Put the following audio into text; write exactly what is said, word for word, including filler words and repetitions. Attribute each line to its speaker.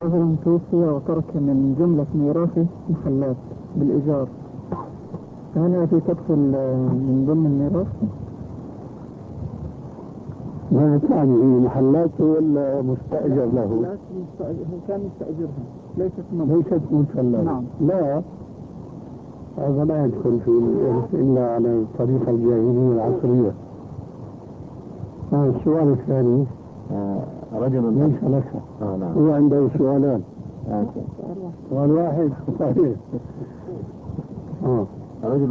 Speaker 1: رجل توفي وترك من جملة ميراثه محلات بالإيجار، فهل هذه تدخل آه، من ضمن الميراث؟
Speaker 2: ما يعني هي محلاته ولا مستأجر له؟
Speaker 1: محلات مستأجر، هو كان مستأجرها، ليست ملك.
Speaker 2: ليست ملكا.
Speaker 1: نعم.
Speaker 2: لا، هذا لا يدخل في الإرث إلا على الطريقة الجاهلية العصرية. آه السؤال الثاني.
Speaker 3: آه رجل
Speaker 2: ليس لك.
Speaker 3: آه نعم.
Speaker 2: هو عنده سؤالان.
Speaker 3: آه.
Speaker 2: سؤال واحد. طيب. آه.
Speaker 3: رجل